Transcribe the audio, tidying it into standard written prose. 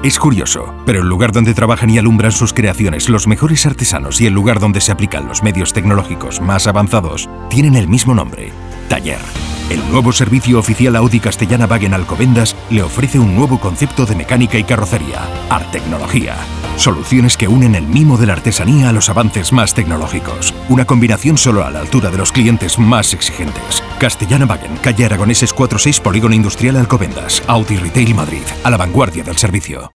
Es curioso, pero el lugar donde trabajan y alumbran sus creaciones los mejores artesanos y el lugar donde se aplican los medios tecnológicos más avanzados tienen el mismo nombre: Taller. El nuevo servicio oficial Audi Castellana-Wagen Alcobendas le ofrece un nuevo concepto de mecánica y carrocería: Artecnología. Soluciones que unen el mimo de la artesanía a los avances más tecnológicos. Una combinación solo a la altura de los clientes más exigentes. Castellana-Wagen, calle Aragoneses 46, Polígono Industrial Alcobendas. Audi Retail Madrid, a la vanguardia del servicio.